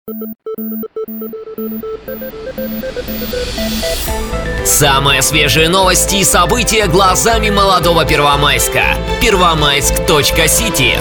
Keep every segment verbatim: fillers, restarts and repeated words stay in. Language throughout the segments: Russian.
Самые свежие новости и события глазами молодого Первомайска. Первомайск точка сити.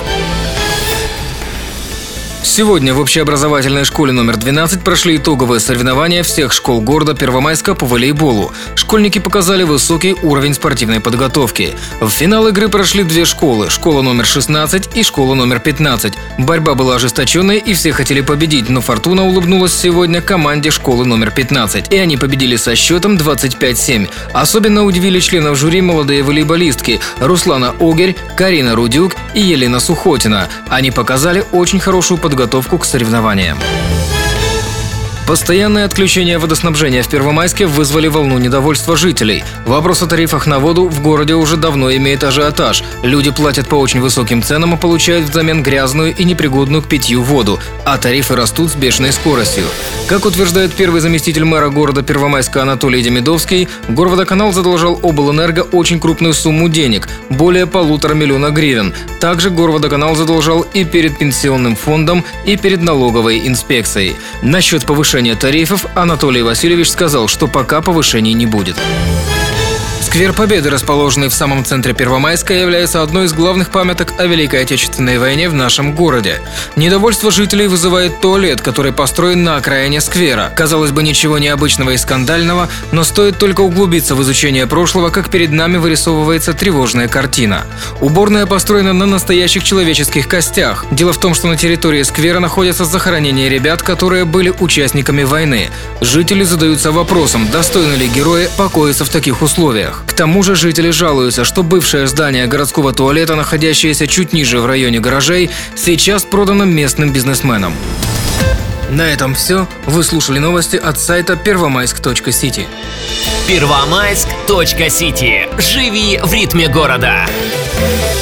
Сегодня в общеобразовательной школе номер двенадцать прошли итоговые соревнования всех школ города Первомайска по волейболу. Школьники показали высокий уровень спортивной подготовки. В финал игры прошли две школы – школа номер шестнадцать и школа номер пятнадцать. Борьба была ожесточенной и все хотели победить, но фортуна улыбнулась сегодня команде школы номер пятнадцать. И они победили со счетом двадцать пять семь. Особенно удивили членов жюри молодые волейболистки Руслана Огерь, Карина Рудюк и Елена Сухотина. Они показали очень хорошую подготовку. подготовку к соревнованиям. Постоянные отключения водоснабжения в Первомайске вызвали волну недовольства жителей. Вопрос о тарифах на воду в городе уже давно имеет ажиотаж. Люди платят по очень высоким ценам и получают взамен грязную и непригодную к питью воду, а тарифы растут с бешеной скоростью. Как утверждает первый заместитель мэра города Первомайска Анатолий Демидовский, Горводоканал задолжал облэнерго очень крупную сумму денег – более полутора миллиона гривен. Также Горводоканал задолжал и перед пенсионным фондом, и перед налоговой инспекцией. Насчет повышения тарифов Анатолий Васильевич сказал, что пока повышений не будет. Сквер Победы, расположенный в самом центре Первомайска, является одной из главных памяток о Великой Отечественной войне в нашем городе. Недовольство жителей вызывает туалет, который построен на окраине сквера. Казалось бы, ничего необычного и скандального, но стоит только углубиться в изучение прошлого, как перед нами вырисовывается тревожная картина. Уборная построена на настоящих человеческих костях. Дело в том, что на территории сквера находятся захоронения ребят, которые были участниками войны. Жители задаются вопросом, достойны ли герои покоиться в таких условиях. К тому же жители жалуются, что бывшее здание городского туалета, находящееся чуть ниже в районе гаражей, сейчас продано местным бизнесменам. На этом все. Вы слушали новости от сайта первомайск точка сити. Первомайск точка сити. Живи в ритме города.